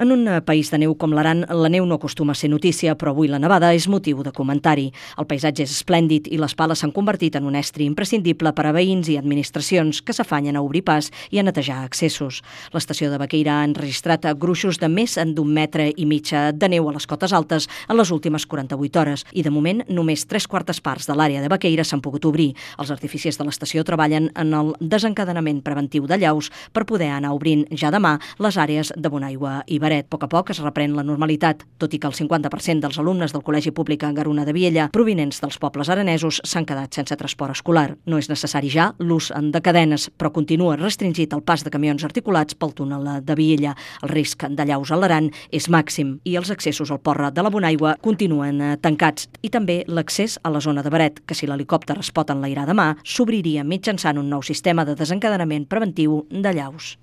En un país de neu com l'Aran, la neu no acostuma a ser notícia, però avui la nevada és motiu de comentari. El paisatge és esplèndid i les pales s'han convertit en un estri imprescindible per a veïns i administracions que s'afanyen a obrir pas i a netejar accessos. L'estació de Baqueira ha enregistrat gruixos de més d'1,5 metres de neu a les cotes altes en les últimes 48 hores i, de moment, només 3/4 parts de l'àrea de Baqueira s'han pogut obrir. Els artificiers de l'estació treballen en el desencadenament preventiu de llaus per poder anar obrint ja demà les àrees de Bonaigua i Beret. A poc es reprèn la normalitat, tot i que el 50% dels alumnes del Col·legi Públic Garuna de Viella, provinents dels pobles aranesos, s'han quedat sense transport escolar. No és necessari ja l'ús de cadenes, però continua restringit el pas de camions articulats pel túnel de Viella. El risc de llaus a l'Aran és màxim i els accessos al port de la Bonaigua continuen tancats. I també l'accés a la zona de Beret, que si l'helicòpter es pot enlairar demà, s'obriria mitjançant un nou sistema de desencadenament preventiu de llaus.